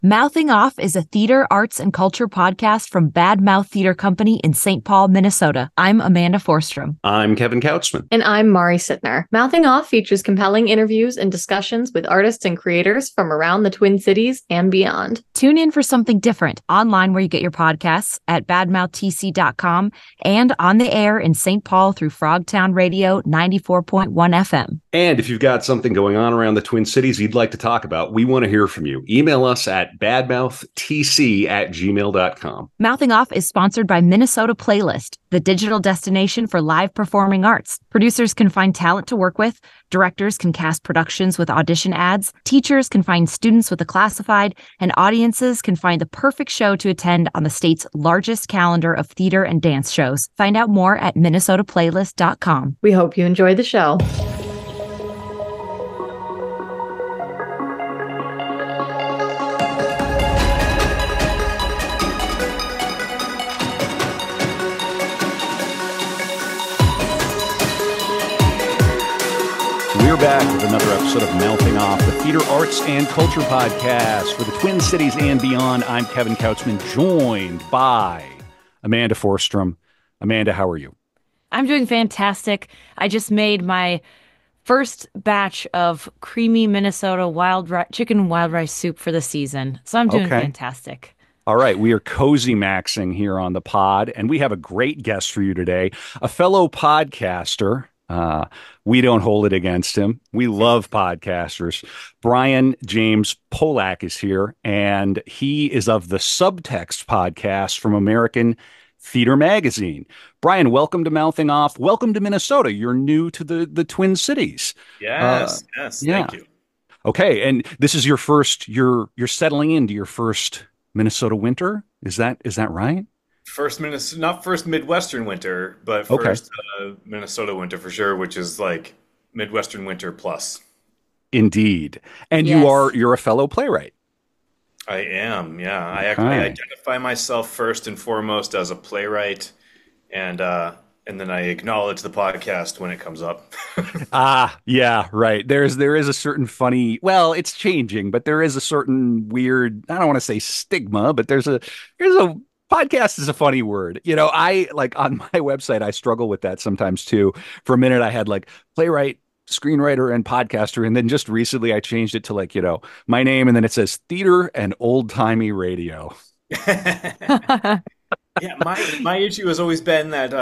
Mouthing Off is a theater, arts, and culture podcast from Bad Mouth Theater Company in St. Paul, Minnesota. I'm Amanda Forstrom. I'm Kevin Couchman. And I'm Mari Sittner. Mouthing Off features compelling interviews and discussions with artists and creators from around the Twin Cities and beyond. Tune in for something different online where you get your podcasts at badmouthtc.com and on the air in St. Paul through Frogtown Radio 94.1 FM. And if you've got something going on around the Twin Cities you'd like to talk about, we want to hear from you. Email us at badmouthtc@gmail.com. Mouthing Off is sponsored by Minnesota Playlist, the digital destination for live performing arts. Producers can find talent to work with, directors can cast productions with audition ads, teachers can find students with a classified, and audiences can find the perfect show to attend on the state's largest calendar of theater and dance shows. Find out more at minnesotaplaylist.com. We hope you enjoy the show. We're back with another episode of Mouthing Off, the theater, arts, and culture podcast for the Twin Cities and beyond. I'm Kevin Couchman, joined by Amanda Forstrom. Amanda, how are you? I'm doing fantastic. I just made my first batch of creamy Minnesota chicken wild rice soup for the season. So I'm doing fantastic. All right, we are cozy maxing here on the pod, and we have a great guest for you today, a fellow podcaster. We don't hold it against him. We love podcasters. Brian James Polak is here, and he is of the Subtext podcast from American Theater Magazine. Brian, welcome to Mouthing Off. Welcome to Minnesota. You're new to the Twin Cities. Yes, thank you. Okay, and this is your first. You're settling into your first Minnesota winter. Is that right? Not first Midwestern winter, but first Minnesota winter for sure, which is like Midwestern winter plus. Indeed. And yes. You're a fellow playwright. I am, yeah. I Okay. actually identify myself first and foremost as a playwright, and then I acknowledge the podcast when it comes up. Yeah, right. There is a certain funny, well, it's changing, but there is a certain weird, I don't want to say stigma, but there's a podcast is a funny word. You know, I like on my website, I struggle with that sometimes too. For a minute, I had like playwright, screenwriter, and podcaster. And then just recently I changed it to like, you know, my name. And then it says theater and old timey radio. Yeah, my issue has always been that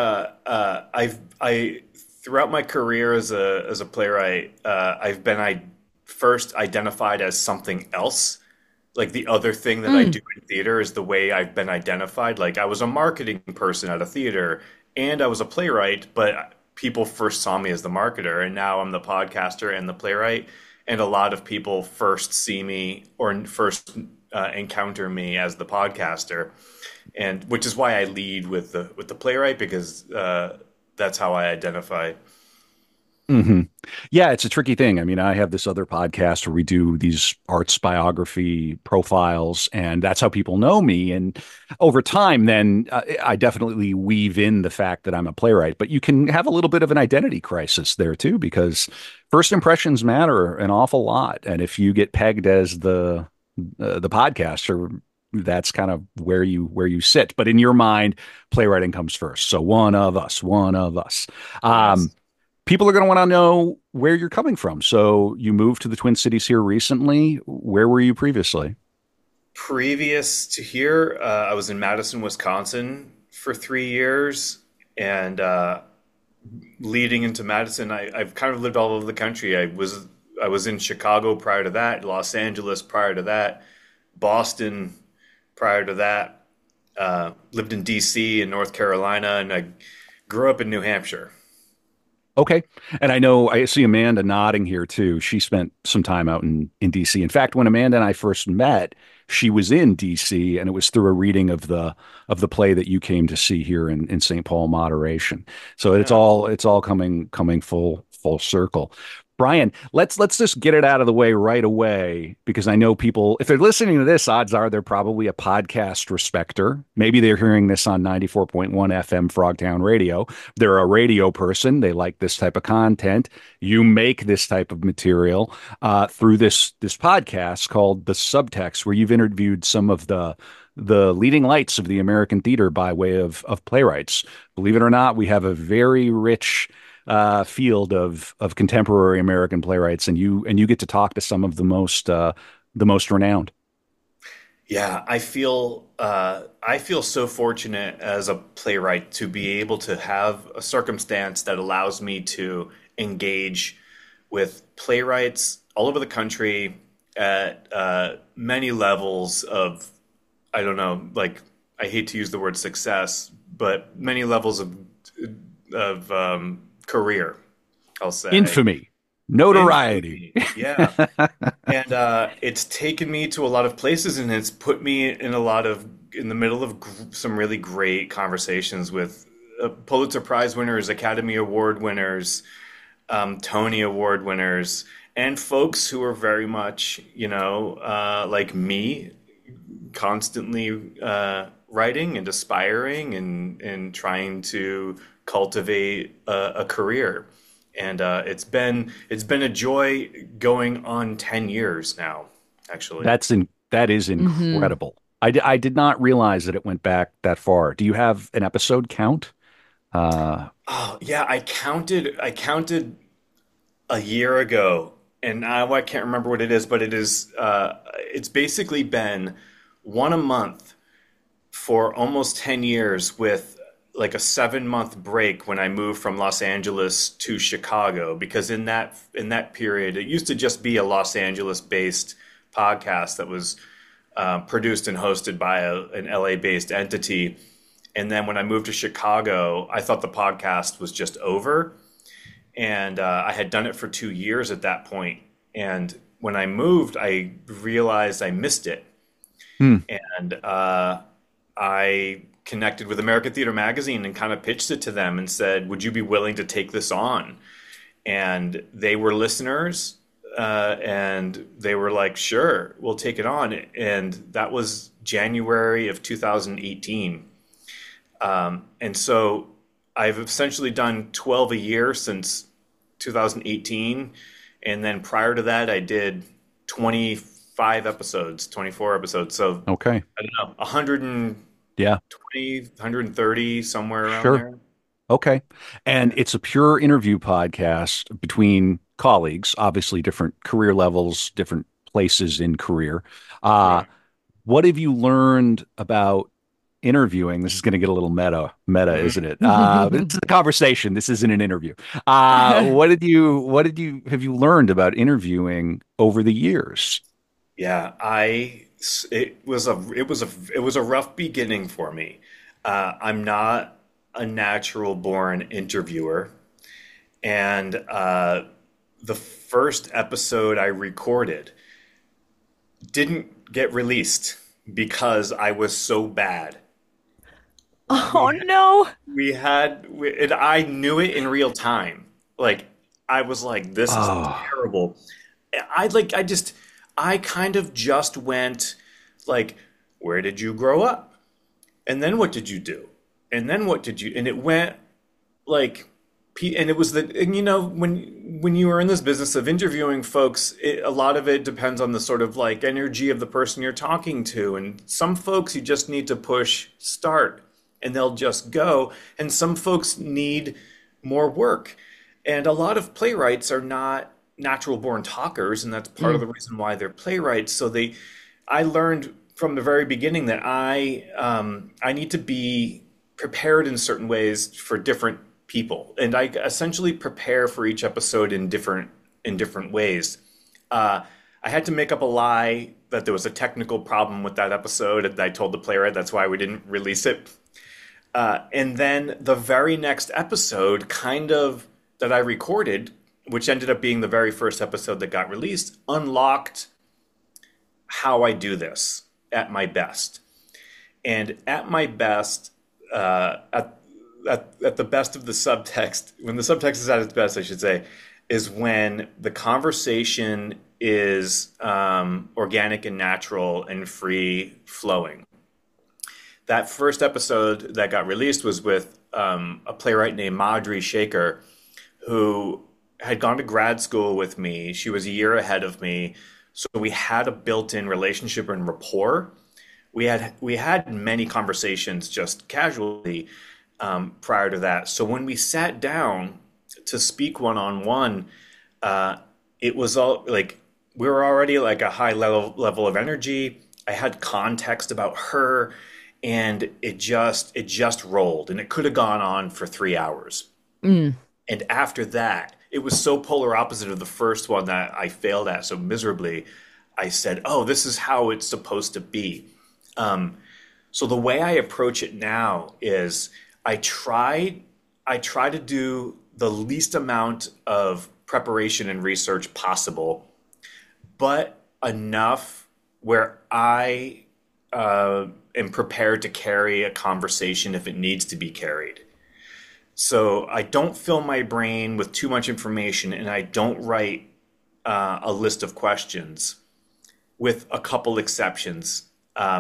I throughout my career as a playwright, I've been first identified as something else. Like the other thing that I do in theater is the way I've been identified. Like I was a marketing person at a theater and I was a playwright, but people first saw me as the marketer, and now I'm the podcaster and the playwright. And a lot of people first see me or first encounter me as the podcaster, and which is why I lead with the playwright, because that's how I identify. Mm-hmm. Yeah, it's a tricky thing. I mean, I have this other podcast where we do these arts biography profiles, and that's how people know me. And over time, then I definitely weave in the fact that I'm a playwright. But you can have a little bit of an identity crisis there too, because first impressions matter an awful lot. And if you get pegged as the podcaster, that's kind of where you sit. But in your mind, playwriting comes first. So one of us. Yes. People are going to want to know where you're coming from. So you moved to the Twin Cities here recently. Where were you previously? Previous to here, I was in Madison, Wisconsin for 3 years. And leading into Madison, I've kind of lived all over the country. I was in Chicago prior to that, Los Angeles prior to that, Boston prior to that, lived in D.C. and North Carolina, and I grew up in New Hampshire. Okay. And I see Amanda nodding here too. She spent some time out in DC. In fact, when Amanda and I first met, she was in DC, and it was through a reading of the play that you came to see here in St. Paul, Moderation. So it's all coming full circle. Brian, let's just get it out of the way right away because I know people, if they're listening to this, odds are they're probably a podcast respecter. Maybe they're hearing this on 94.1 FM Frogtown Radio. They're a radio person. They like this type of content. You make this type of material through this podcast called The Subtext, where you've interviewed some of the leading lights of the American theater by way of playwrights. Believe it or not, we have a very rich field of contemporary American playwrights, and you get to talk to some of the most renowned. Yeah, I feel so fortunate as a playwright to be able to have a circumstance that allows me to engage with playwrights all over the country at many levels of, I don't know, like, I hate to use the word success, but many levels of career, I'll say. Infamy, notoriety. Yeah. And it's taken me to a lot of places, and it's put me in the middle of some really great conversations with Pulitzer Prize winners, Academy Award winners, Tony Award winners, and folks who are very much, like me, constantly writing and aspiring and trying to cultivate a career. And it's been a joy going on 10 years now, actually. That is incredible. I did not realize that it went back that far. Do you have an episode count? Oh yeah, I counted a year ago, and now I can't remember what it is, but it's basically been one a month for almost 10 years, with like a 7-month break when I moved from Los Angeles to Chicago, because in that period, it used to just be a Los Angeles based podcast that was produced and hosted by an LA based entity. And then when I moved to Chicago, I thought the podcast was just over. And I had done it for 2 years at that point. And when I moved, I realized I missed it. And I connected with American Theater Magazine and kind of pitched it to them and said, would you be willing to take this on? And they were listeners, and they were like, sure, we'll take it on. And that was January of 2018. And so I've essentially done 12 a year since 2018. And then prior to that, I did 24 episodes. So okay, I don't know, 120, 130, somewhere around there. Okay. And it's a pure interview podcast between colleagues, obviously different career levels, different places in career. Right. What have you learned about interviewing? This is going to get a little meta, isn't it? It's a conversation. This isn't an interview. What have you learned about interviewing over the years? Yeah, it was a rough beginning for me. I'm not a natural born interviewer, and the first episode I recorded didn't get released because I was so bad. Oh no. I knew it in real time. Like, I was like, this is terrible. I kind of just went like, where did you grow up? And then what did you do? And then what did you, and it went like, and it was and when you are in this business of interviewing folks, a lot of it depends on the sort of like energy of the person you're talking to. And some folks you just need to push start and they'll just go. And some folks need more work. And a lot of playwrights are not natural born talkers, and that's part of the reason why they're playwrights. So I learned from the very beginning that I need to be prepared in certain ways for different people, and I essentially prepare for each episode in different ways. I had to make up a lie that there was a technical problem with that episode, and I told the playwright that's why we didn't release it. And then the very next episode, that I recorded, which ended up being the very first episode that got released, unlocked how I do this at my best. And at my best, at the best of the subtext, when the subtext is at its best, I should say, is when the conversation is organic and natural and free flowing. That first episode that got released was with a playwright named Madhuri Shaker, who had gone to grad school with me. She was a year ahead of me. So we had a built-in relationship and rapport. We had many conversations just casually prior to that. So when we sat down to speak one-on-one, it was all like we were already like a high level of energy. I had context about her, and it just rolled, and it could have gone on for 3 hours. And after that, it was so polar opposite of the first one that I failed at so miserably. I said, "Oh, this is how it's supposed to be." So the way I approach it now is I try to do the least amount of preparation and research possible, but enough where I am prepared to carry a conversation if it needs to be carried. So I don't fill my brain with too much information, and I don't write a list of questions, with a couple exceptions.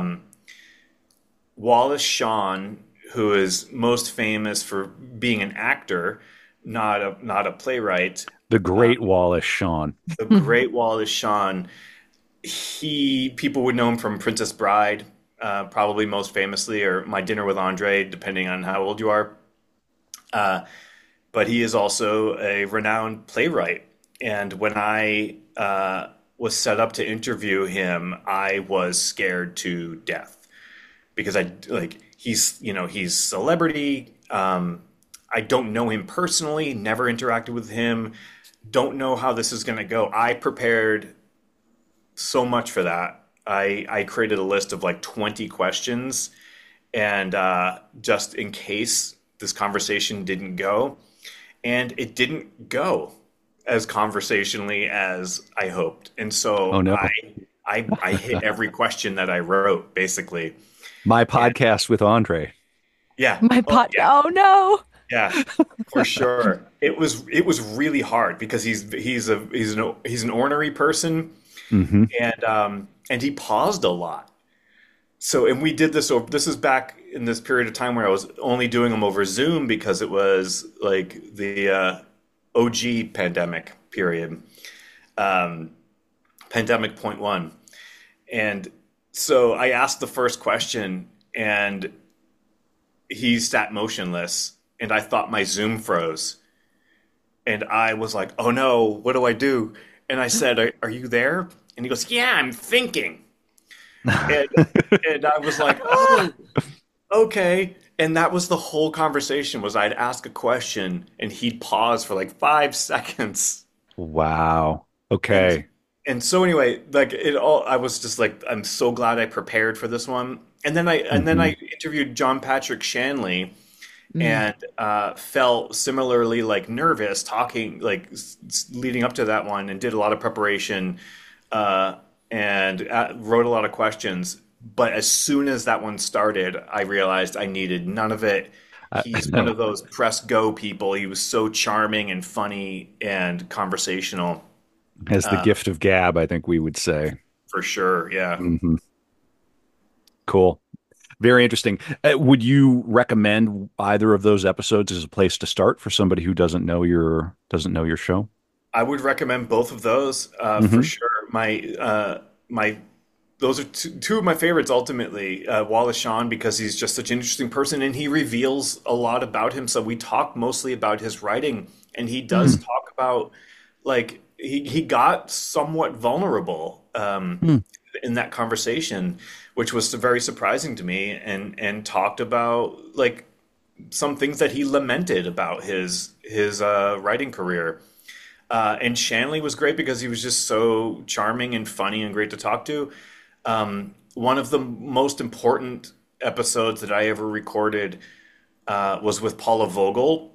Wallace Shawn, who is most famous for being an actor, not a playwright. The great Wallace Shawn. The great Wallace Shawn. People would know him from Princess Bride, probably most famously, or My Dinner with Andre, depending on how old you are. But he is also a renowned playwright. And when I was set up to interview him, I was scared to death because he's celebrity. I don't know him personally, never interacted with him, don't know how this is going to go. I prepared so much for that. I created a list of like 20 questions, and just in case this conversation didn't go, and it didn't go as conversationally as I hoped. And so I hit every question that I wrote, basically. My podcast with Andre. Yeah. Oh no. Yeah, for sure. It was really hard because he's an ornery person, and he paused a lot. So, and we did this over. This is back in this period of time where I was only doing them over Zoom because it was like the OG pandemic period, pandemic point one, and so I asked the first question, and he sat motionless. And I thought my Zoom froze. And I was like, oh no, what do I do? And I said, are you there? And he goes, yeah, I'm thinking. and I was like, oh, okay. And that was the whole conversation, was I'd ask a question and he'd pause for like 5 seconds. Wow. Okay. And so anyway, I was just like, I'm so glad I prepared for this one. And then I interviewed John Patrick Shanley, and felt similarly like nervous talking, like leading up to that one, and did a lot of preparation and wrote a lot of questions. But as soon as that one started, I realized I needed none of it. He's one of those press go people. He was so charming and funny and conversational. Has the gift of gab, I think we would say. For sure, yeah. Mm-hmm. Cool. Very interesting. Would you recommend either of those episodes as a place to start for somebody who doesn't know your show? I would recommend both of those for sure. Those are two of my favorites. Ultimately, Wallace Shawn, because he's just such an interesting person, and he reveals a lot about him. So we talk mostly about his writing, and he does talk about like he got somewhat vulnerable in that conversation, which was very surprising to me, and talked about like some things that he lamented about his writing career. And Shanley was great because he was just so charming and funny and great to talk to. One of the most important episodes that I ever recorded was with Paula Vogel,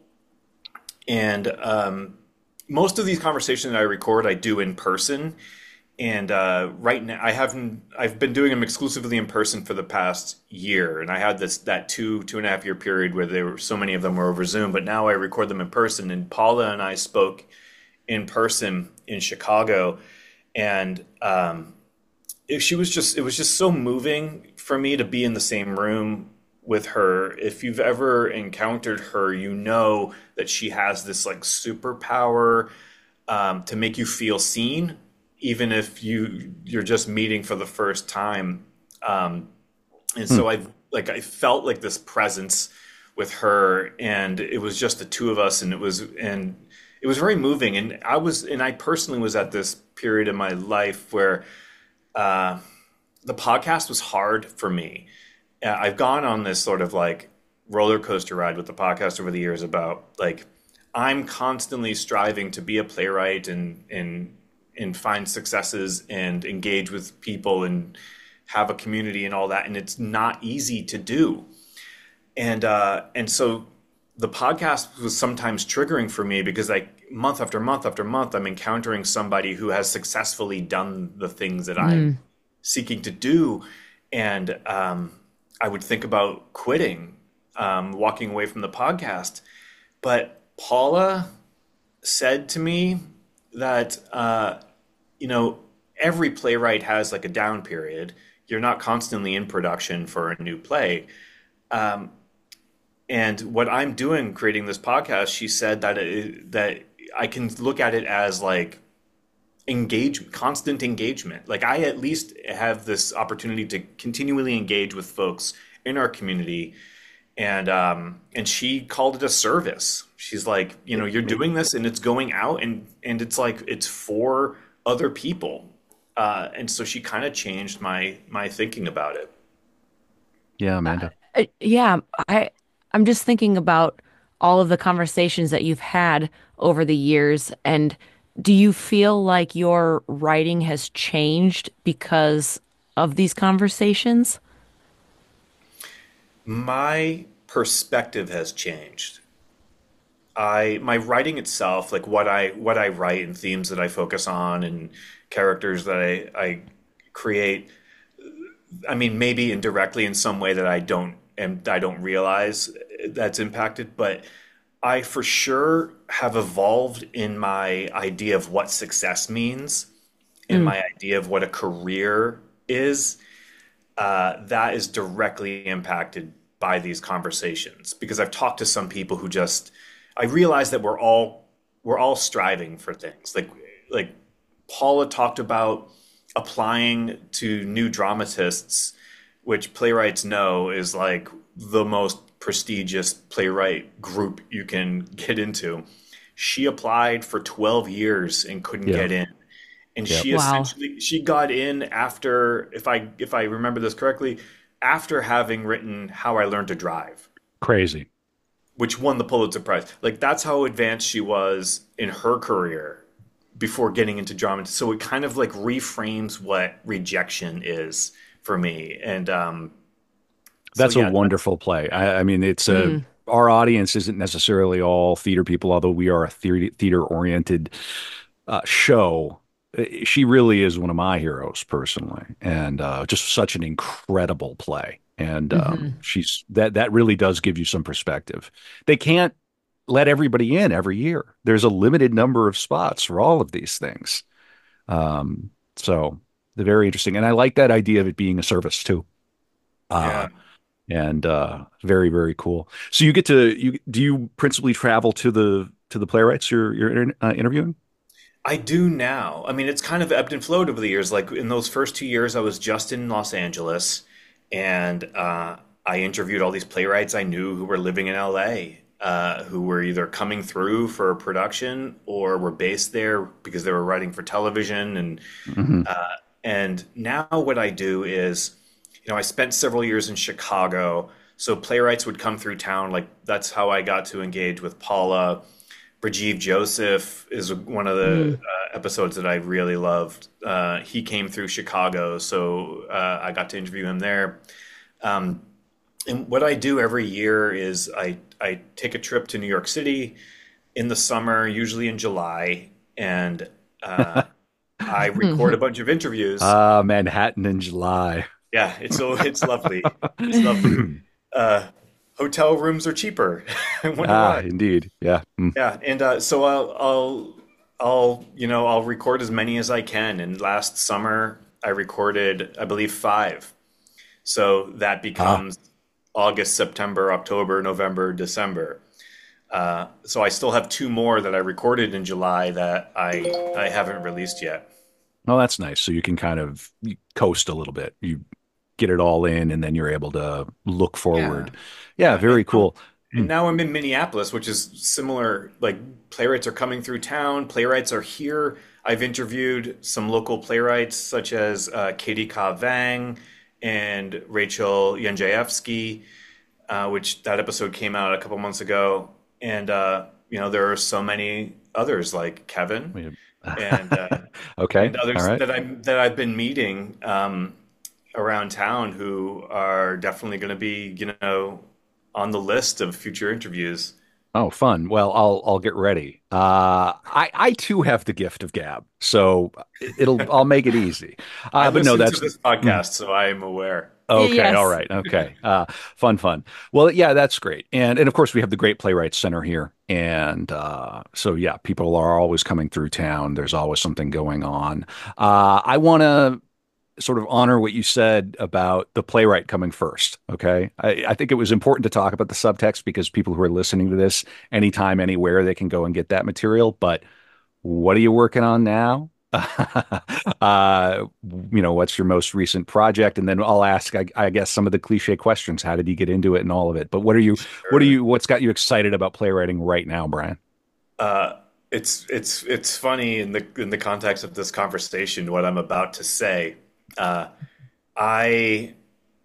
and most of these conversations that I record, I do in person. And right now, I've been doing them exclusively in person for the past year, and I had that 2.5 year period where so many of them were over Zoom. But now I record them in person. And Paula and I spoke in person in Chicago, and it was just so moving for me to be in the same room with her. If you've ever encountered her, you know that she has this like superpower to make you feel seen, even if you're just meeting for the first time. And so I felt like this presence with her, and it was just the two of us, and it was very moving. And I personally was at this period in my life where the podcast was hard for me. I've gone on this sort of like roller coaster ride with the podcast over the years about like I'm constantly striving to be a playwright and find successes and engage with people and have a community and all that, and it's not easy to do. And so the podcast was sometimes triggering for me because like month after month after month, I'm encountering somebody who has successfully done the things that I'm seeking to do. And I would think about quitting, walking away from the podcast. But Paula said to me that, every playwright has like a down period. You're not constantly in production for a new play. And what I'm doing, creating this podcast, she said that I can look at it as like constant engagement. Like I at least have this opportunity to continually engage with folks in our community. And she called it a service. She's like, you're doing this and it's going out and it's like, it's for other people. And so she kind of changed my thinking about it. Yeah, Amanda. I'm just thinking about all of the conversations that you've had over the years, and do you feel like your writing has changed because of these conversations? My perspective has changed. My writing itself, like what I write and themes that I focus on and characters that I create, I mean, maybe indirectly in some way that I don't realize that's impacted, but I for sure have evolved in my idea of what success means and my idea of what a career is. That is directly impacted by these conversations because I've talked to some people who I realize that we're all striving for things. Like Paula talked about applying to new dramatists, which playwrights know is like the most prestigious playwright group you can get into. She applied for 12 years and couldn't get in. And she essentially got in after, if I remember this correctly, after having written How I Learned to Drive. Crazy. Which won the Pulitzer Prize. Like that's how advanced she was in her career before getting into drama. So it kind of like reframes what rejection is for me. And that's a wonderful play. I mean, it's our audience isn't necessarily all theater people, although we are a theater oriented show. She really is one of my heroes personally, and just such an incredible play. And she's that really does give you some perspective. They can't let everybody in every year. There's a limited number of spots for all of these things. So they're very interesting. And I like that idea of it being a service too. And very, very cool. So do you principally travel to the playwrights you're interviewing? I do now. I mean, it's kind of ebbed and flowed over the years. Like in those first 2 years, I was just in Los Angeles, and I interviewed all these playwrighs I knew who were living in LA, who were either coming through for a production or were based there because they were writing for television. And now what I do is, I spent several years in Chicago, so playwrights would come through town. Like that's how I got to engage with Paula. Rajiv Joseph is one of the episodes that I really loved. He came through Chicago, so I got to interview him there. And what I do every year is I take a trip to New York City in the summer, usually in July, and I record a bunch of interviews. Manhattan in July. Yeah, it's lovely. It's lovely. Hotel rooms are cheaper. I wonder why. Indeed. Yeah. Yeah, and so I'll record as many as I can. And last summer I recorded, I believe, five. So that Ah, becomes August, September, October, November, December. So I still have two more that I recorded in July that I haven't released yet. well, that's nice. So you can kind of coast a little bit. You get it all in, and then you're able to look Yeah. forward. Yeah, Yeah. And very cool. and Mm. now I'm in Minneapolis, which is similar. Like playwrights are coming through town, playwrights are here. I've interviewed some local playwrights such as Katie Ka Vang and Rachel Jędrzejewski, which that episode came out a couple months ago. And there are so many others like Kevin We- and Okay. All others right. that I've been meeting around town who are definitely going to be, on the list of future interviews. Oh, fun. Well, I'll get ready. I too have the gift of gab, so I'll make it easy. I But no, listen to that's this mm, podcast, so I am aware. okay. All Yes. right. Okay. Fun, fun. Well, yeah, that's great. And of course we have the Great Playwrights Center here, and so yeah, people are always coming through town. There's always something going on. I want to sort of honor what you said about the playwright coming first. Okay. I think it was important to talk about the subtext because people who are listening to this anytime, anywhere, they can go and get that material. But what are you working on now? uh, what's your most recent project? And then I'll ask, I guess, some of the cliche questions. How did you get into it and all of it? But Sure. what's got you excited about playwriting right now, Brian? Uh, it's funny in the context of this conversation what I'm about to say. Uh, I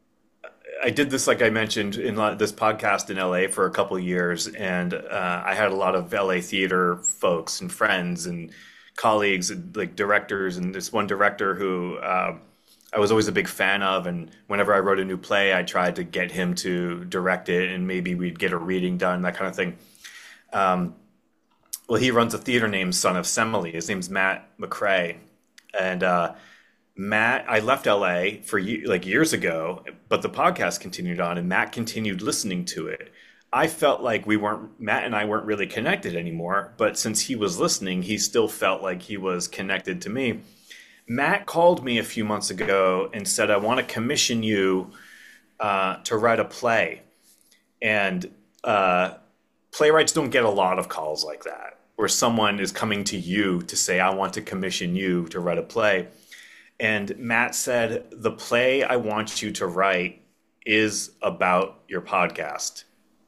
I did this, like I mentioned, in this podcast in LA for a couple of years, and I had a lot of LA theater folks and friends and colleagues, and, like directors, and this one director who I was always a big fan of. And whenever I wrote a new play, I tried to get him to direct it, and maybe we'd get a reading done, that kind of thing. Um, well, he runs a theater named Son of Semele. His name's Matt McCrae, and Matt, I left LA for like years ago, but the podcast continued on, and Matt continued listening to it. I felt like Matt and I weren't really connected anymore, but since he was listening, he still felt like he was connected to me. Matt called me a few months ago and said, "I want to commission you to write a play." And playwrights don't get a lot of calls like that, where someone is coming to you to say, "I want to commission you to write a play." And Matt said, "The play I want you to write is about your podcast."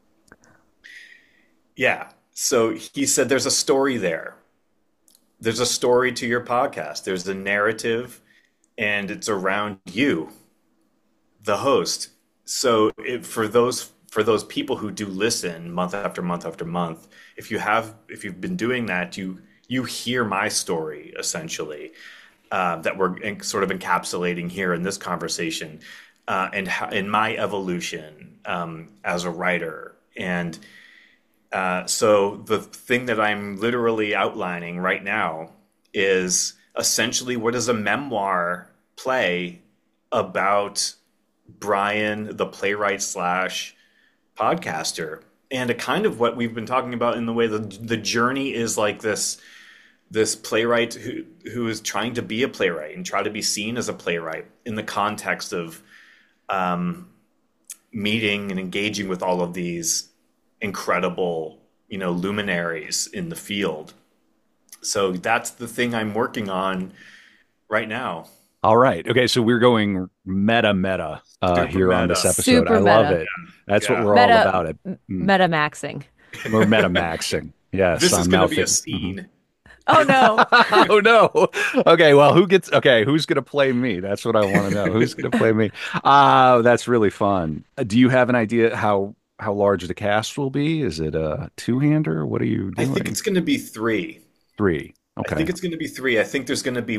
Yeah. So he said, "There's a story there. There's a story to your podcast. There's a narrative, and it's around you, the host." So for those people who do listen month after month after month, if you've been doing that, you hear my story essentially, that we're sort of encapsulating here in this conversation, and in my evolution as a writer. And so the thing that I'm literally outlining right now is essentially what is a memoir play about Brian, the playwright slash podcaster, and a kind of what we've been talking about in the way the journey is like this playwright who is trying to be a playwright and try to be seen as a playwright in the context of um, meeting and engaging with all of these incredible, luminaries in the field. So that's the thing I'm working on right now. All right. Okay. So we're going meta Super here on this meta. episode. I Super love meta. it. That's what Yeah. we're all Meta about. It. Mm. meta maxing. We're meta maxing. Yes, This is I'm going now to be a thinking. Mhm. scene. Oh no. Oh no. Okay, well, who's gonna play me? That's what I want to know. Who's gonna play me? That's really fun. Do you have an idea how large the cast will be? Is it a two-hander? What are you I think doing? it's going to be three. Three. I Okay. think it's going to be three. I think there's going to be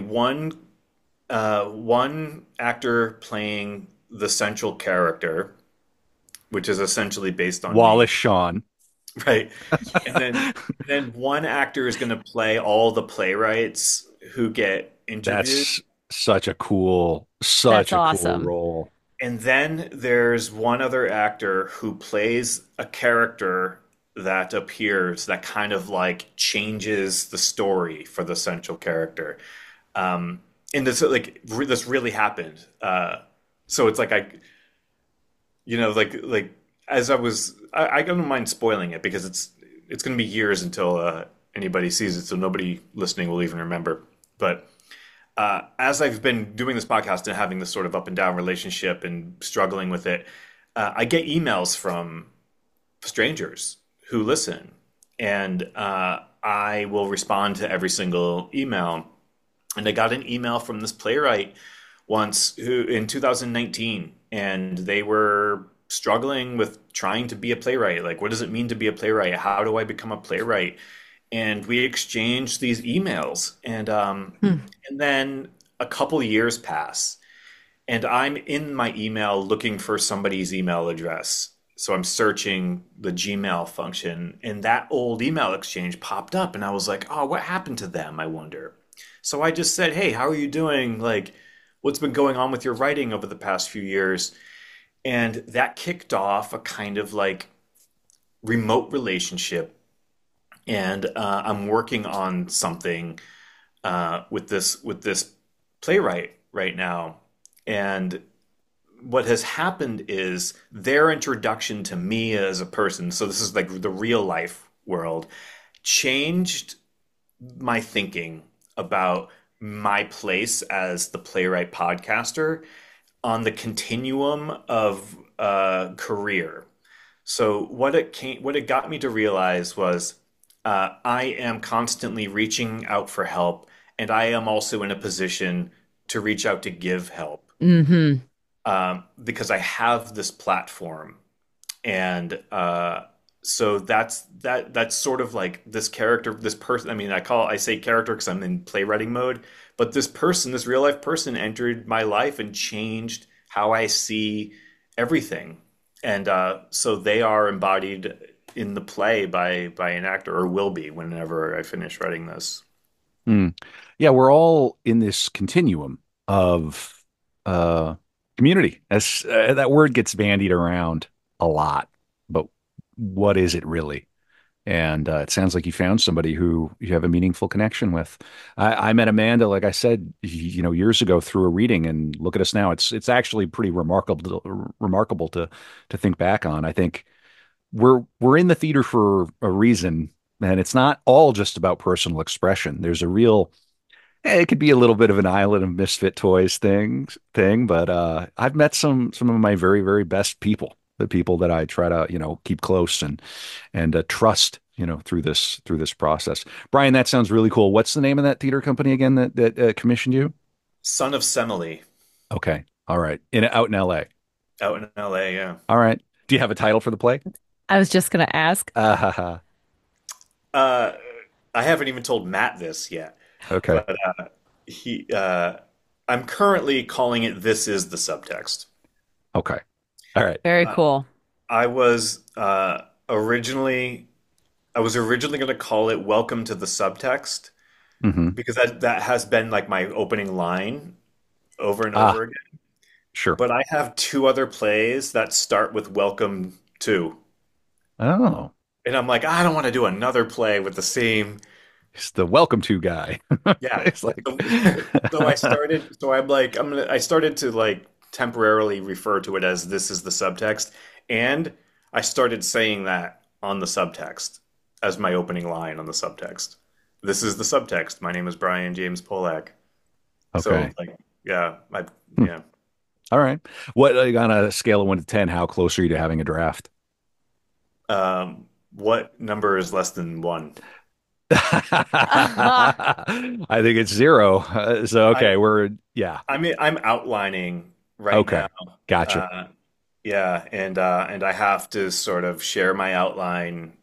one actor playing the central character, which is essentially based on Wallace me, Shawn. right? And then one actor is going to play all the playwrights who get interviewed, That's such That's a cool awesome. and then there's one other actor who plays a character that appears that kind of like changes the story for the central character. And this this really happened. So it's like like as I don't mind spoiling it because it's going to be years until anybody sees it, so nobody listening will even remember. But as I've been doing this podcast and having this sort of up and down relationship and struggling with it, I get emails from strangers who listen, and I will respond to every single email. And I got an email from this playwright once who in 2019, and they were struggling with trying to be a playwright. Like, what does it mean to be a playwright? How do I become a playwright? And we exchanged these emails, and then a couple years pass, and I'm in my email looking for somebody's email address. So I'm searching the Gmail function, and that old email exchange popped up, and I was like, "Oh, what happened to them? I wonder." So I just said, "Hey, how are you doing? Like, what's been going on with your writing over the past few years?" And that kicked off a kind of like remote relationship. And I'm working on something with this playwright right now. And what has happened is their introduction to me as a person, so this is like the real life world, changed my thinking about my place as the playwright podcaster on the continuum of career. So what it got me to realize was I am constantly reaching out for help, and I am also in a position to reach out to give help because I have this platform, and so that's sort of like this character, this person. I mean, I say character because I'm in playwriting mode, but this person, this real life person, entered my life and changed how I see everything, and so they are embodied in the play by an actor, or will be whenever I finish writing this. Yeah, we're all in this continuum of community. As that word gets bandied around a lot, but what is it really? And it sounds like you found somebody who you have a meaningful connection with. I met Amanda, like I said, years ago through a reading, and look at us now. It's actually pretty remarkable to think back on. I think we're in the theater for a reason, and it's not all just about personal expression. There's a real it could be a little bit of an island of misfit toys thing, but I've met some of my very, very best people, the people that I try to, keep close and trust, through this process. Brian, that sounds really cool. What's the name of that theater company again that commissioned you? Son of Semele. Okay. All right. Out in LA. Out in LA, yeah. All right. Do you have a title for the play? I was just going to ask. I haven't even told Matt this yet. Okay. But I'm currently calling it "This Is the Subtext." Okay. All right. Very cool. I was originally going to call it "Welcome to the Subtext" because that has been like my opening line over and over again. Sure. But I have two other plays that start with "Welcome to." Oh. And I'm like, I don't want to do another play with the same. It's the welcome to guy. Yeah. It's like I started to like temporarily refer to it as "This is the Subtext," and I started saying that on the subtext as my opening line on the subtext. "This is the Subtext. My name is Brian James Polak." Okay. So yeah. All right. What, like, on a scale of 1 to 10, how close are you to having a draft? What number is less than 1? I think it's 0. So okay, I'm outlining right now. Gotcha. Yeah, and I have to sort of share my outline.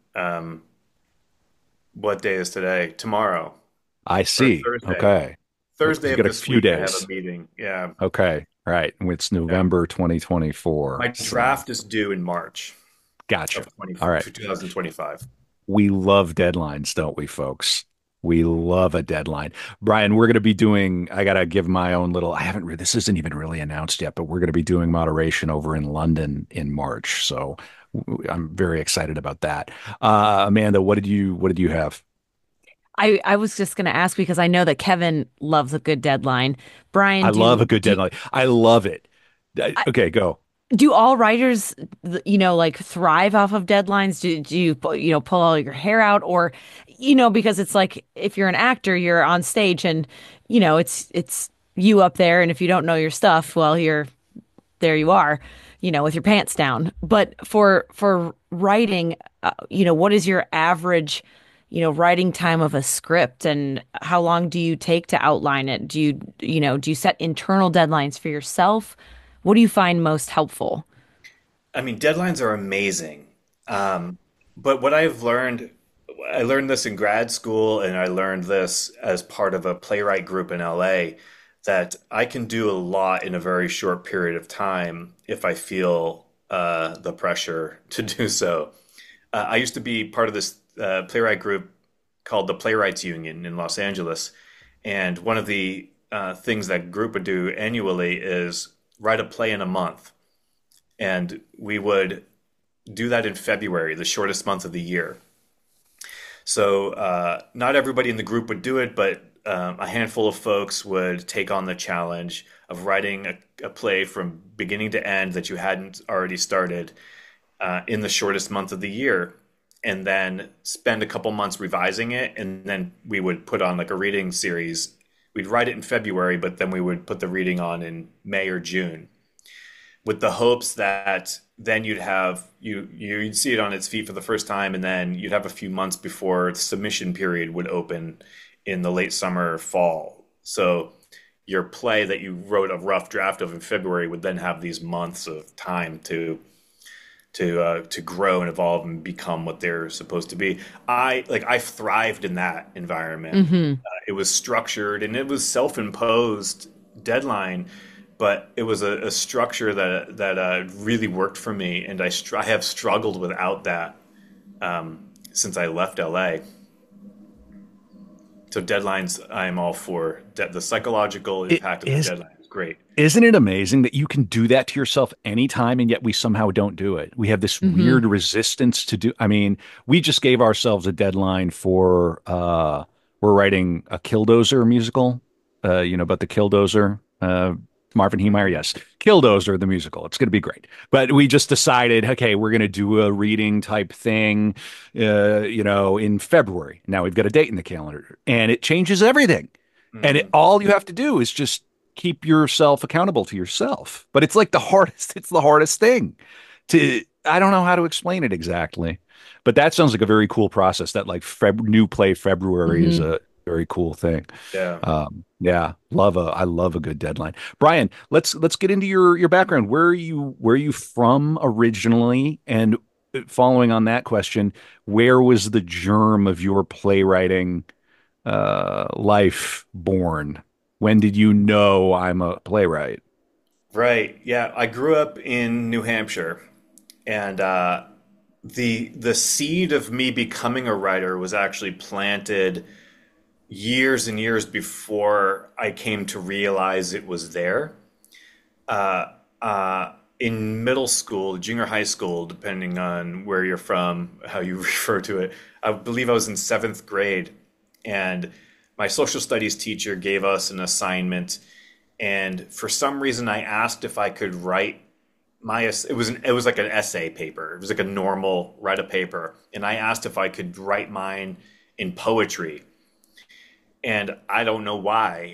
What day is today? Tomorrow. I see. Thursday. Okay. Thursday You of got a this few week, I days. have a meeting. Yeah. Okay. Right. It's November 2024. My draft is due in March. Gotcha. Of All right. 2025. We love deadlines, don't we, folks? We love a deadline. Brian, we're going to be doing, I got to give my own little, I haven't, this isn't even really announced yet, but we're going to be doing moderation over in London in March. So I'm very excited about that. Amanda, what did you have? I was just going to ask because I know that Kevin loves a good deadline. I Brian, love a good do deadline. I love it. I, Okay, go. do all writers, like thrive off of deadlines? Do you, pull all your hair out, or, because it's like if you're an actor, you're on stage and, it's you up there, and if you don't know your stuff, well, there you are, with your pants down. But for writing, what is your average, writing time of a script, and how long do you take to outline it? Do you set internal deadlines for yourself? What do you find most helpful? I mean, deadlines are amazing. But what I've learned, I learned this in grad school, and I learned this as part of a playwright group in LA, that I can do a lot in a very short period of time if I feel the pressure to do so. I used to be part of this playwright group called the Playwrights Union in Los Angeles. And one of the things that group would do annually is write a play in a month. And we would do that in February, the shortest month of the year. So not everybody in the group would do it, but a handful of folks would take on the challenge of writing a play from beginning to end that you hadn't already started in the shortest month of the year, and then spend a couple months revising it. And then we would put on like a reading series. We'd write it in February, but then we would put the reading on in May or June, with the hopes that then you'd see it on its feet for the first time, and then you'd have a few months before the submission period would open in the late summer or fall. So your play that you wrote a rough draft of in February would then have these months of time to grow and evolve and become what they're supposed to be. I thrived in that environment. It was structured and it was self-imposed deadline, but it was a structure that really worked for me, and I have struggled without that since I left LA. So deadlines, I'm all for. The psychological impact of the deadline is great. Isn't it amazing that you can do that to yourself anytime and yet we somehow don't do it? We have this Hmm. weird resistance to do. I mean, we just gave ourselves a deadline for we're writing a Killdozer musical, about the Killdozer, Marvin Heemeyer. Yes, Killdozer the musical. It's going to be great. But we just decided, okay, we're going to do a reading type thing, in February. Now we've got a date in the calendar, and it changes everything. And Hmm. all you have to do is just keep yourself accountable to yourself. But it's like the hardest, it's the hardest thing I don't know how to explain it exactly. But that sounds like a very cool process. That like new play February is Hmm. a very cool thing. Yeah. Yeah, I love a good deadline. Brian, let's get into your background. Where are you from originally? And following on that question, where was the germ of your playwriting life born? When did you know I'm a playwright? Right. Yeah. I grew up in New Hampshire, and the seed of me becoming a writer was actually planted years and years before I came to realize it was there. Uh, in middle school, junior high school, depending on where you're from, how you refer to it, I believe I was in seventh grade, and my social studies teacher gave us an assignment. And for some reason, I asked if I could write it was like an essay paper. It was like a normal write a paper, and I asked if I could write mine in poetry. And I don't know why.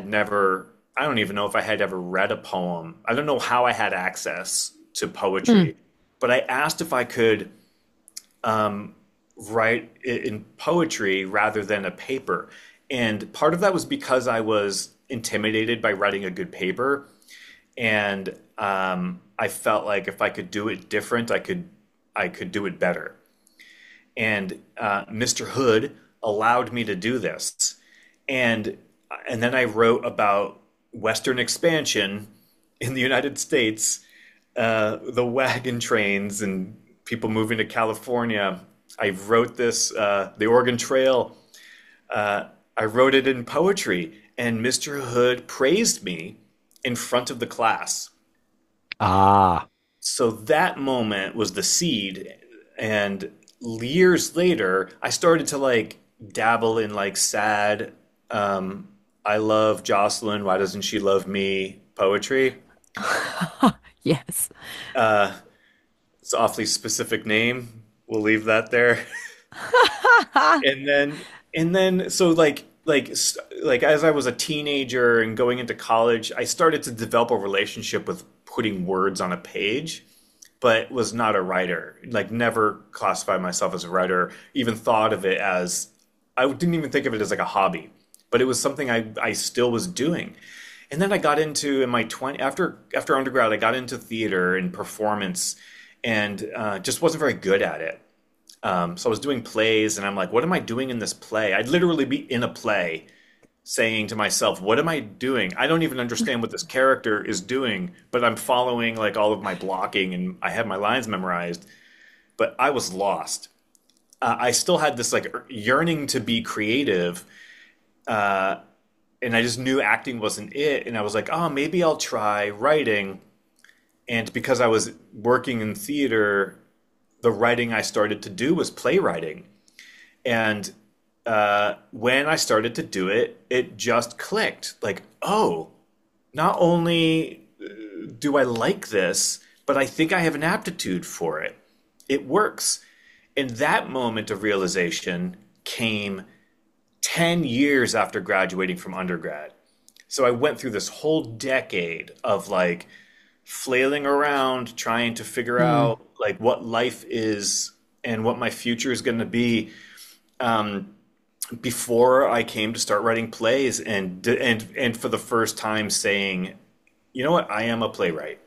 I don't even know if I had ever read a poem. I don't know how I had access to Hmm. poetry, but I asked if I could um, write it in poetry rather than a paper. And part of that was because I was intimidated by writing a good paper. And I felt like if I could do it different, I could do it better. And Mr. Hood allowed me to do this. And and then I wrote about Western expansion in the United States, the wagon trains and people moving to California. I wrote this, the Oregon Trail. I wrote it in poetry, and Mr. Hood praised me in front of the class. Ah, So that moment was the seed, and years later, I started to like dabble in like sad, I love Jocelyn, why doesn't she love me poetry. Yes. It's an awfully specific name. We'll leave that there. And then so like as I was a teenager and going into college, I started to develop a relationship with putting words on a page, but was not a writer. Like never classified myself as a writer, even thought of it as I didn't even think of it as like a hobby, but it was something I still was doing. And then I got into in my 20 after undergrad, I got into theater and performance and just wasn't very good at it. So I was doing plays, and I'm like, what am I doing in this play? I'd literally be in a play saying to myself, what am I doing? I don't even understand what this character is doing, but I'm following like all of my blocking and I have my lines memorized, but I was lost. I still had this like yearning to be creative, and I just knew acting wasn't it. And I was like, oh, maybe I'll try writing. And because I was working in theater, the writing I started to do was playwriting. And when I started to do it, it just clicked. Like, oh, not only do I like this, but I think I have an aptitude for it. It works. And that moment of realization came 10 years after graduating from undergrad. So I went through this whole decade of like flailing around, trying to figure out like what life is and what my future is going to be. Before I came to start writing plays and for the first time saying, you know what, I am a playwright.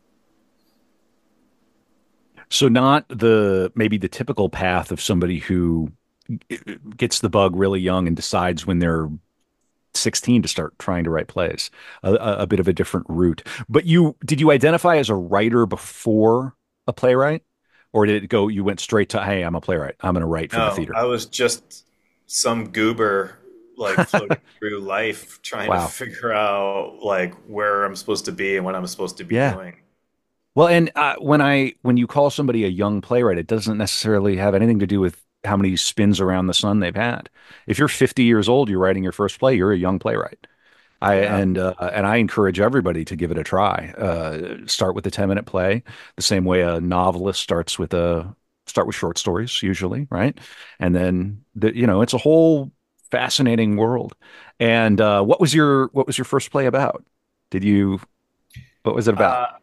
so not the maybe the typical path of somebody who gets the bug really young and decides when they're 16 to start trying to write plays. A bit of a different route. But you identify as a writer before a playwright? Or did it go, you went straight to, hey, I'm a playwright. I'm going to write for the No, theater. I was just some goober like floating through life trying to Wow. figure out like where I'm supposed to be and what I'm supposed to be Yeah. doing. Well, and when you call somebody a young playwright, it doesn't necessarily have anything to do with how many spins around the sun they've had. If you're 50 years old, you're writing your first play, you're a young playwright. Yeah. And I encourage everybody to give it a try. Start with a 10-minute play, the same way a novelist start with short stories usually, right? And then it's a whole fascinating world. And what was your first play about? Did you what was it about? Uh,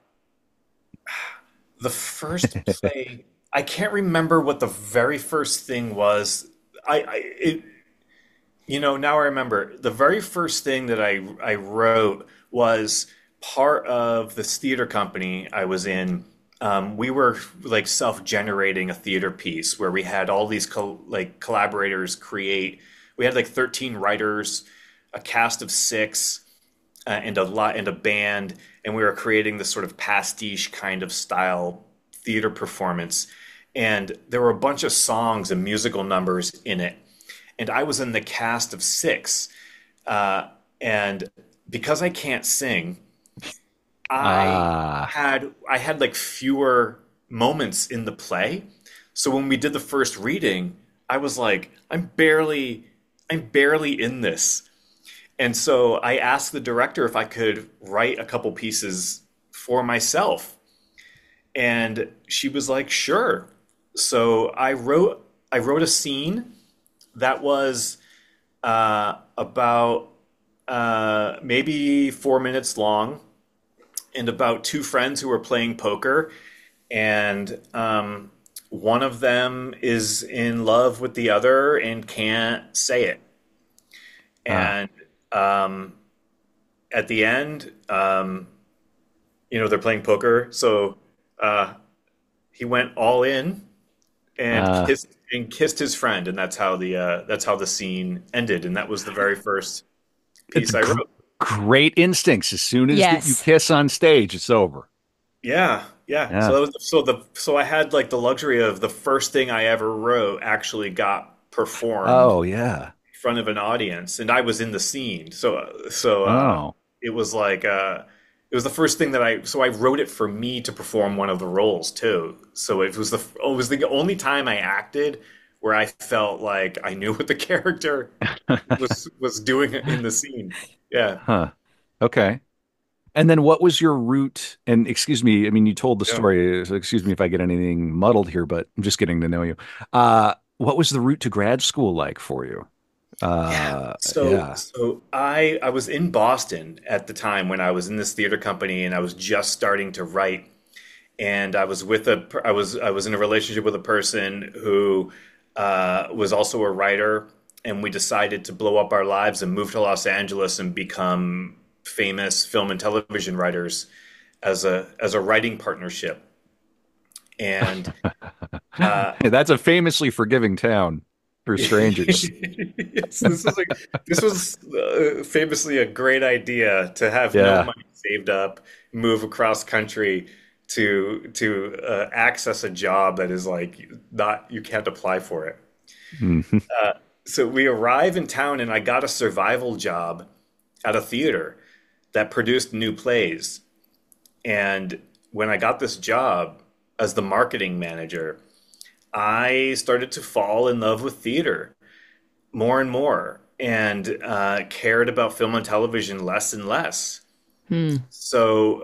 the first play, I can't remember what the very first thing was. It, now I remember the very first thing that I wrote was part of this theater company I was in. We were like self-generating a theater piece where we had all these collaborators create. We had like 13 writers, a cast of six, and a band, and we were creating this sort of pastiche kind of style theater performance. And there were a bunch of songs and musical numbers in it, and I was in the cast of six. And because I can't sing, I Ah, I had like fewer moments in the play. So when we did the first reading, I was like, I'm barely in this. And so I asked the director if I could write a couple pieces for myself. And she was like, sure. So I wrote a scene that was about maybe 4 minutes long, and about two friends who were playing poker, and one of them is in love with the other and can't say it. ah, And um, at the end, they're playing poker, so uh, he went all in and uh, kissed his friend, and that's how the scene ended, and that was the very first it's piece I wrote. great instincts. As soon as you Yes. kiss on stage, it's over. Yeah, yeah. So Yeah. that was, so I had like the luxury of the first thing I ever wrote actually got performed Oh, yeah. front of an audience, and I was in the scene. Oh, It was like it was the first thing that I wrote it for me to perform one of the roles too. So it was the only time I acted where I felt like I knew what the character was doing in the scene. Yeah. huh. Okay. And then what was your route? And excuse me, I mean, you told the Yeah. story, so excuse me if I get anything muddled here, but I'm just getting to know you. What was the route to grad school like for you? Yeah. Yeah. I was in Boston at the time when I was in this theater company and I was just starting to write, and I was in a relationship with a person who was also a writer, and we decided to blow up our lives and move to Los Angeles and become famous film and television writers as a writing partnership. And That's a famously forgiving town for strangers. yes, this was famously a great idea to have no Yeah. money saved up, move across country to access a job that is like not you can't apply for it. Mhm. So we arrive in town, and I got a survival job at a theater that produced new plays. And when I got this job as the marketing manager, I started to fall in love with theater more and more, and cared about film and television less and less. Hmm. So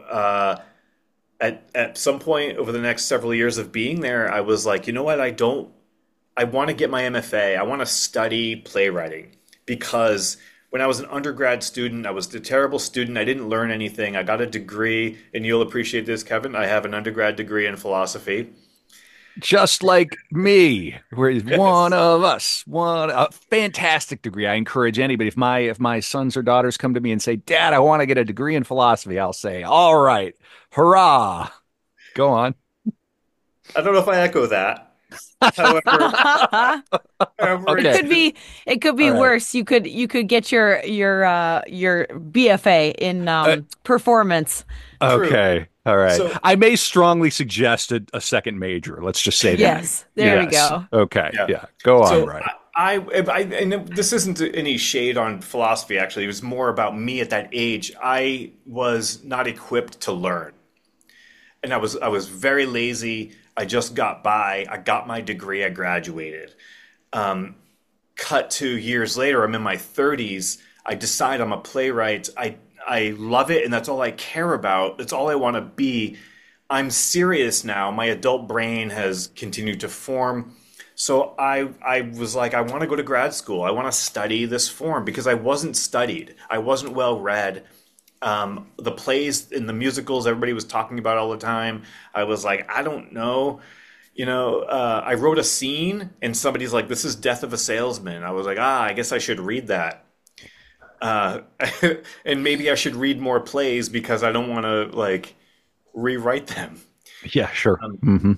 at some point over the next several years of being there, I was like, you know what? I want to get my MFA. I want to study playwriting because when I was an undergrad student, I was a terrible student. I didn't learn anything. I got a degree, and you'll appreciate this, Kevin. I have an undergrad degree in philosophy. Just like me, we're one Yes. of us. One a fantastic degree. I encourage anybody. If my sons or daughters come to me and say, "Dad, I want to get a degree in philosophy," I'll say, "All right, hurrah, go on." I don't know if I echo that. However, It Okay, could be it could be all right. worse. You could get your BFA in Uh, performance. true. okay, all right. So I may strongly suggest a second major. Let's just say that. Yes, there we Yes. go. Okay. yeah. Yeah. Go on, So Brian. and this isn't any shade on philosophy. Actually, it was more about me at that age. I was not equipped to learn, and I was very lazy. I just got by. I got my degree. I graduated. Cut 2 years later, I'm in my 30s. I decide I'm a playwright. I love it, and that's all I care about. That's all I want to be. I'm serious now. My adult brain has continued to form. So I was like, I want to go to grad school. I want to study this form because I wasn't studied. I wasn't well read. The plays and the musicals everybody was talking about all the time. I was like, I don't know. I wrote a scene and somebody's like, this is Death of a Salesman. I was like, I guess I should read that. Uh, and maybe I should read more plays because I don't want to like rewrite them. Yeah. Sure. Hmm.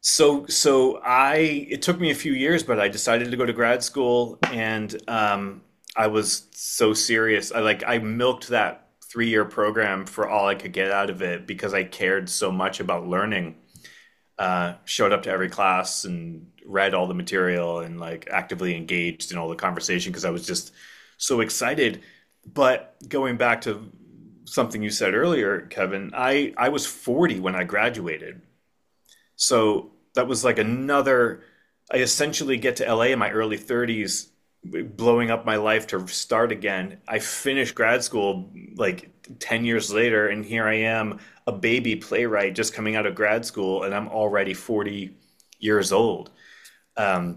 It took me a few years, but I decided to go to grad school, and I was so serious. I milked that 3 year program for all I could get out of it because I cared so much about learning. Showed up to every class and read all the material and like actively engaged in all the conversation because I was just so excited. But going back to something you said earlier, Kevin, I was 40 when I graduated. So that was like I essentially get to LA in my early 30s, blowing up my life to start again. I finished grad school like 10 years later, and here I am, a baby playwright just coming out of grad school, and I'm already 40 years old. Um,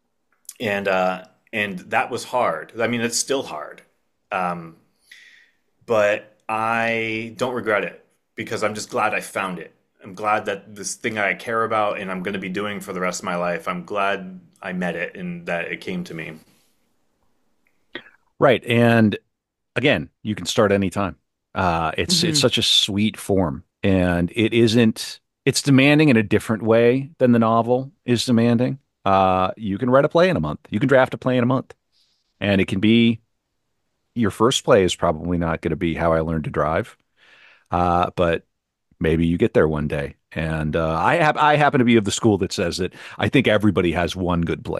and that was hard. I mean, it's still hard. Um, but I don't regret it because I'm just glad I found it. I'm glad that this thing I care about and I'm going to be doing for the rest of my life, I'm glad I met it and that it came to me. Right. And again, you can start anytime. It's Hmm. such a sweet form, and it's demanding in a different way than the novel is demanding. You can write a play in a month. You can draft a play in a month, and it can be your first play is probably not going to be How I Learned to Drive, but maybe you get there one day. And I happen to be of the school that says that I think everybody has one good play in them.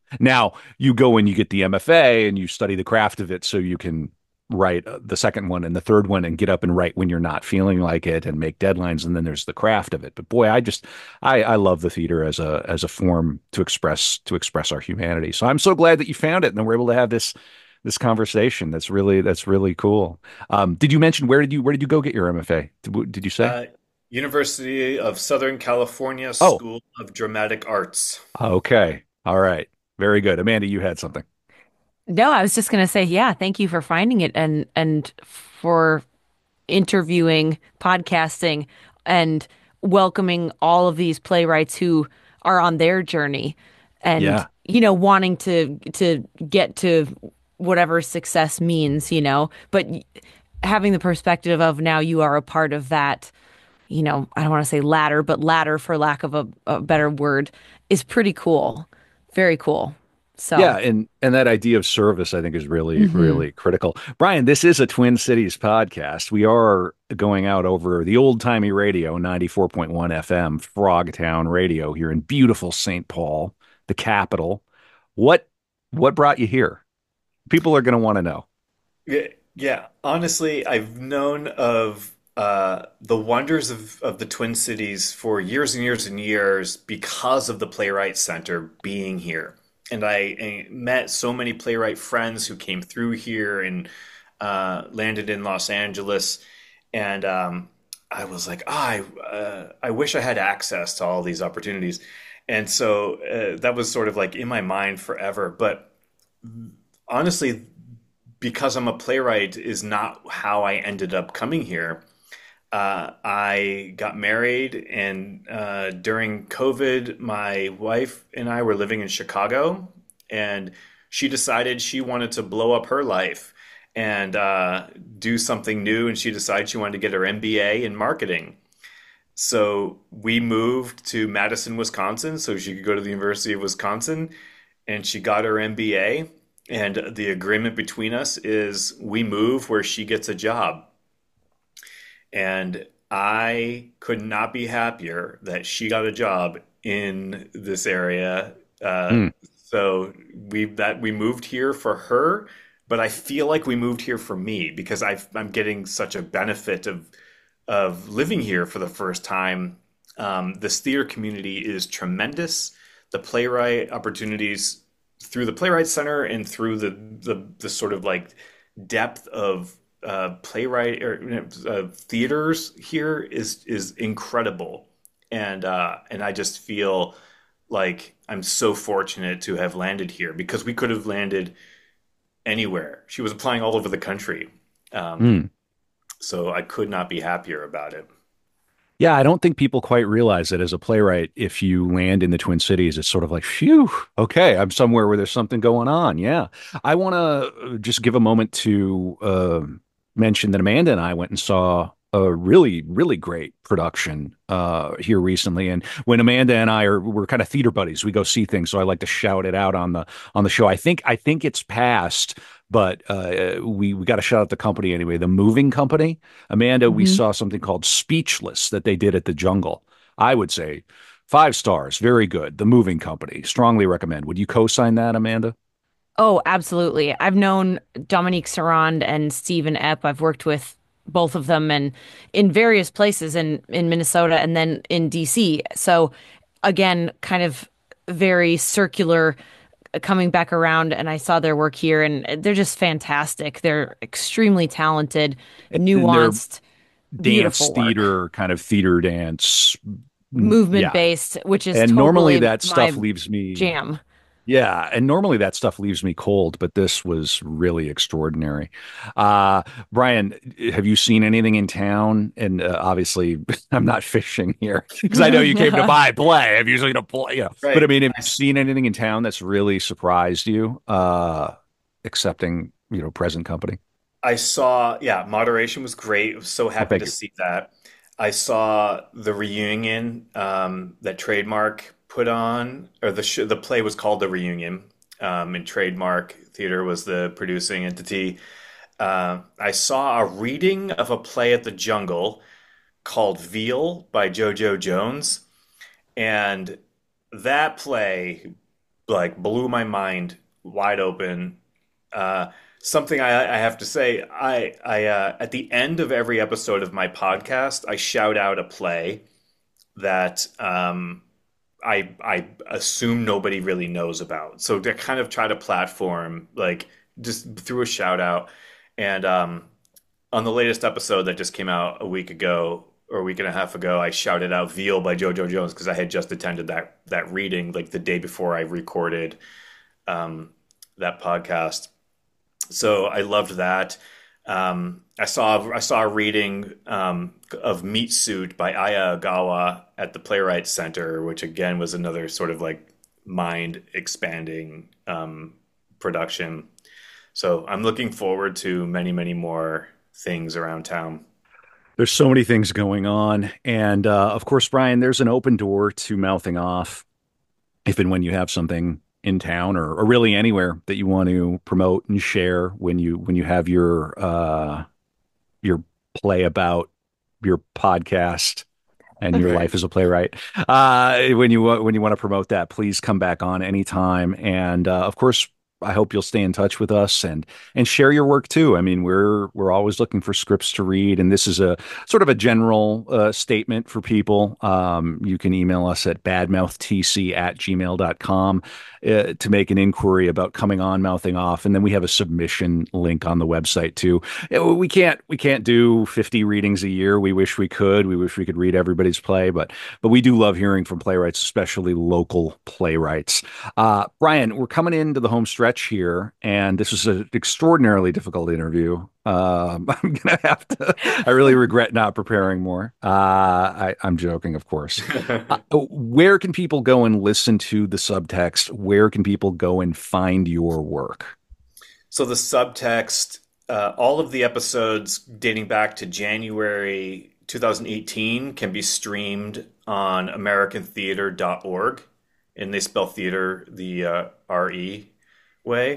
Now you go and you get the MFA and you study the craft of it so you can write the second one and the third one and get up and write when you're not feeling like it and make deadlines. And then there's the craft of it. But boy, I love the theater as a form to express our humanity. So I'm so glad that you found it and we're able to have this conversation. That's really cool. Did you mention where did you go get your MFA? Did you say? University of Southern California Oh, School of Dramatic Arts. okay. All right. Very good. Amanda, you had something. No, I was just gonna say, yeah, thank you for finding it and for interviewing, podcasting, and welcoming all of these playwrights who are on their journey and Yeah. wanting to get to whatever success means, but having the perspective of now you are a part of that, I don't want to say ladder, but ladder for lack of a better word is pretty cool. Very cool. Yeah, So, and that idea of service, I think, is really, mhm. really critical. Brian, this is a Twin Cities podcast. We are going out over the old-timey radio, 94.1 FM, Frogtown Radio here in beautiful St. Paul, the capital. What what brought you here? People are going to want to know. Yeah, yeah. Honestly, I've known of the wonders of the Twin Cities for years and years and years because of the Playwright Center being here. And I met so many playwright friends who came through here and landed in Los Angeles. And I was like, I wish I had access to all these opportunities. And so that was sort of like in my mind forever. But honestly, because I'm a playwright is not how I ended up coming here. I got married, and during COVID, my wife and I were living in Chicago, and she decided she wanted to blow up her life and do something new, and she decided she wanted to get her MBA in marketing. So we moved to Madison, Wisconsin, so she could go to the University of Wisconsin, and she got her MBA. And the agreement between us is we move where she gets a job. And I could not be happier that she got a job in this area. Hmm. So we moved here for her, but I feel like we moved here for me because I'm getting such a benefit of living here for the first time. This theater community is tremendous. The playwright opportunities through the Playwright Center and through the sort of like depth of playwright or theaters here is incredible, and I just feel like I'm so fortunate to have landed here because we could have landed anywhere. She was applying all over the country, um, Hmm. so I could not be happier about it. Yeah, I don't think people quite realize that as a playwright, if you land in the Twin Cities, it's sort of like, phew, okay, I'm somewhere where there's something going on. Yeah. I want to just give a moment to mention that Amanda and I went and saw a really, really great production here recently. And when Amanda and we're kind of theater buddies, we go see things. So I like to shout it out on the show. I think it's past, but we got to shout out the company anyway. The Moving Company. Amanda, we Mhm. saw something called Speechless that they did at the Jungle. I would say 5 stars, very good. The Moving Company, strongly recommend. Would you co-sign that, Amanda? Oh, absolutely. I've known Dominique Sarand and Stephen Epp. I've worked with both of them and in various places in Minnesota and then in DC. So again, kind of very circular coming back around, and I saw their work here and they're just fantastic. They're extremely talented, And they're nuanced, dance beautiful work. theater, kind of theater dance. Movement Yeah. based, which is And normally totally that stuff my leaves me jam. Yeah, and normally that stuff leaves me cold, but this was really extraordinary. Uh, Brian, have you seen anything in town? And obviously, I'm not fishing here because I know you came to buy play. Have you seen a play? But I Right. mean, have you seen anything in town that's really surprised you, accepting, present company? I saw, yeah, Moderation was great. I was so Oh, happy thank to you. see that. I saw the reunion that Trademark put on, or the play was called The Reunion, and Trademark Theater was the producing entity. I saw a reading of a play at the Jungle called Veal by JoJo Jones, and that play like blew my mind wide open. Something I have to say, I at the end of every episode of my podcast, I shout out a play that I assume nobody really knows about. So to kind of try to platform, like just through a shout out. And on the latest episode that just came out a week ago or a week and a half ago, I shouted out Veal by JoJo Jones because I had just attended that reading like the day before I recorded that podcast. So I loved that. I saw a reading of Meat Suit by Aya Ogawa at the Playwrights Center, which again was another sort of like mind expanding production. So I'm looking forward to many, many more things around town. There's so many things going on. And of course, Brian, there's an open door to Mouthing Off if and when you have something in town or really anywhere that you want to promote and share when you have your play about your podcast and your life as a playwright. When you want to promote that, please come back on anytime. And of course, I hope you'll stay in touch with us and share your work too. I mean, we're always looking for scripts to read, and this is a sort of a general statement for people. You can email us at badmouthtc@gmail.com to make an inquiry about coming on Mouthing Off, and then we have a submission link on the website too. We can't do 50 readings a year. We wish we could. We wish we could read everybody's play, but we do love hearing from playwrights, especially local playwrights. Brian, we're coming into the home stretch here, and this is an extraordinarily difficult interview. I'm gonna have to. I really regret not preparing more. I'm joking, of course. Where can people go and listen to the subtext? Where can people go and find your work? So the subtext, all of the episodes dating back to January 2018 can be streamed on AmericanTheater.org, and they spell theater the RE way.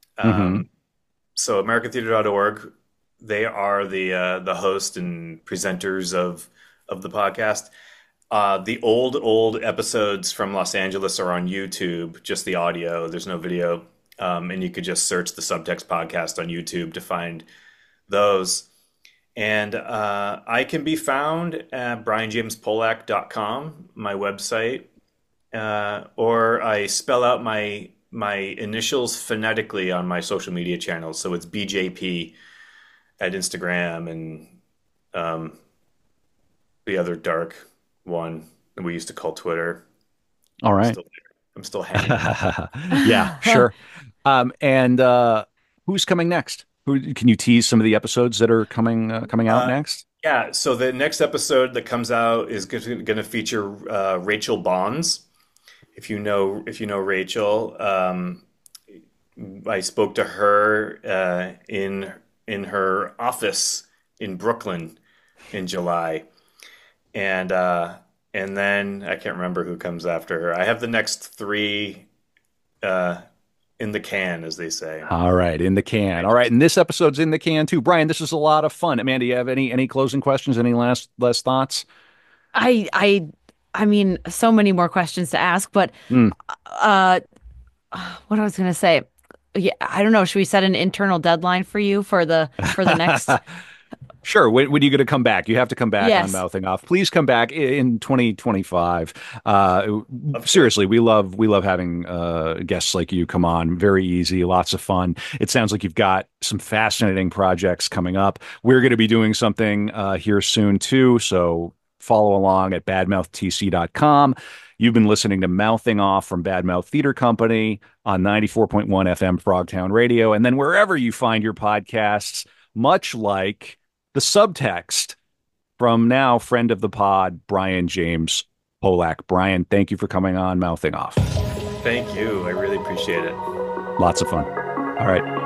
So AmericanTheater.org, they are the host and presenters of the podcast. The old episodes from Los Angeles are on YouTube, just the audio. There's no video. And you could just search the Subtext podcast on YouTube to find those. And I can be found at brianjamespolak.com, my website, or I spell out my initials phonetically on my social media channels. So it's BJP at Instagram and the other dark one that we used to call Twitter. All right. I'm still hanging. Yeah, sure. And who's coming next? Who can you tease some of the episodes that are coming out next? Yeah, so the next episode that comes out is going to feature Rachel Bonds. If you know Rachel, I spoke to her in her office in Brooklyn in July, and then I can't remember who comes after her. I have the next three in the can, as they say. All right, in the can. All right, and this episode's in the can too. Brian, this is a lot of fun. Amanda, you have any closing questions? Any last thoughts? I mean, so many more questions to ask, but what I was going to say, yeah, I don't know. Should we set an internal deadline for you for the next? Sure. When are you going to come back? You have to come back Yes. on Mouthing Off. Please come back in 2025. Seriously, we love having guests like you come on. Very easy, lots of fun. It sounds like you've got some fascinating projects coming up. We're going to be doing something here soon too, so follow along at badmouthtc.com. You've been listening to Mouthing Off from Badmouth Theater Company on 94.1 FM Frogtown Radio, and then wherever you find your podcasts, much like the subtext from now friend of the pod, Brian James Polak. Brian, thank you for coming on Mouthing Off. Thank you. I really appreciate it. Lots of fun. All right.